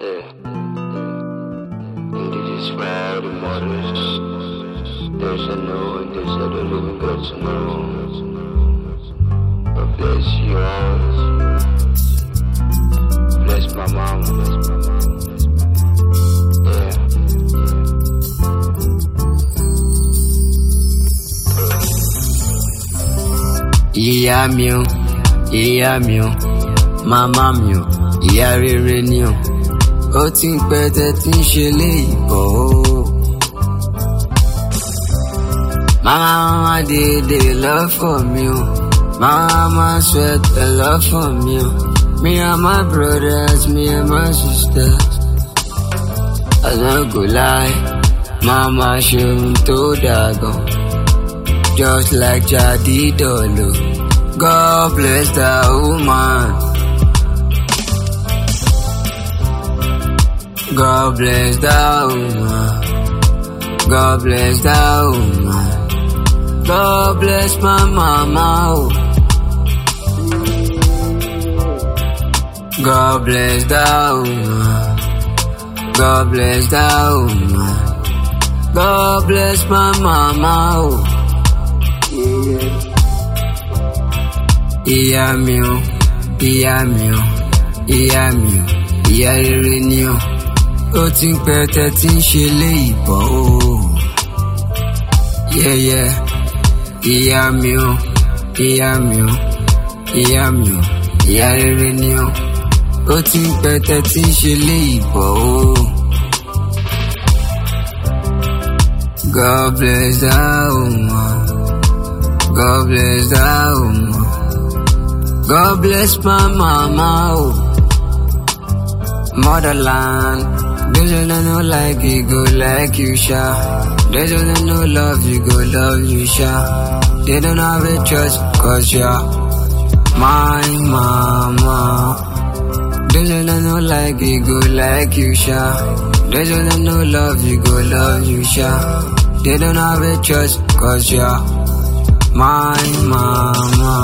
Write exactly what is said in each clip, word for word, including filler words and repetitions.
Yeah. Indigenous rowdy mothers. There's a know and there's a living God to know. God bless you all. Bless my mama. Yeah. Ìyá mi o, ìyá mi o, màmá mi o, ìyá rere ni o. Ó ti ń pẹ́ tẹ́ tí ń ṣe léyìí bọ̀ o. Mama, mama did they love for me o. Mama sweat the love for me o. Me and my brothers, me and my sisters. I no go lie, mama ṣe ohun tó dáa gan. Just like Jadi Dolo. God bless that woman. God bless that woman. God bless that woman. God bless my mama. Oh. God bless that woman. God bless that woman. God bless my mama. Oh. Ìyá mi o, ìyá mi o, ìyá mi o, ìyá rere ni o. Ó ti ń pẹ́ tẹ́ tí ń ṣe léyìí bọ̀ o. Yẹ́yẹ́, ìyá mi o, ìyá mi o, ìyá mi o, ìyá rere ni o. Ó ti ń pẹ́ tẹ́ tí ń ṣe léyìí bọ̀ o. God bless that woman. God bless that woman. God bless my mama, oh. Motherland, those who don't know like you go like you, sha. Those who don't know love you go love you, sha. They don't have a choice, cause you're my mama. Those who don't know like you go like you, sha. Those who don't know love you go love you, sha. They don't have a choice, cause you're my mama.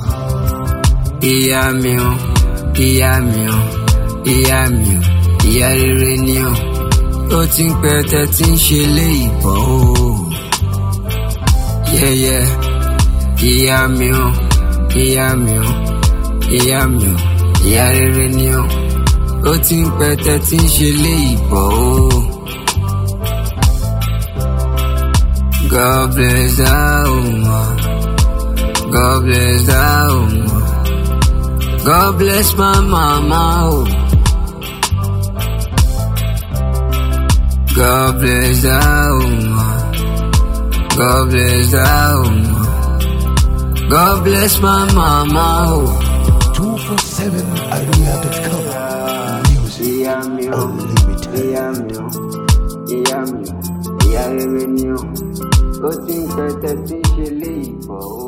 Ìyá mi o, ìyá mi o, ìyá mi o, ìyá rere ni o. Ó ti ń pẹ́ tẹ́ tí ń ṣe léyìí bọ̀ o. Yẹ́yẹ́, ìyá mi o, ìyá mi o, ìyá mi o, ìyá rere ni o. Ó ti ń pẹ́ tẹ́ tí ń ṣe léyìí bọ̀ o. God bless that woman. God bless that woman. God bless my mama, oh. God bless that woman. God bless that woman. God bless my mama, oh. two forty-seven area dot com Music Unlimited. Ìyá mi o, ìyá mi o, ìyá rere ni o. Ó ti ń pẹ́ tẹ́ tí ń ṣe léyìí bọ̀ o.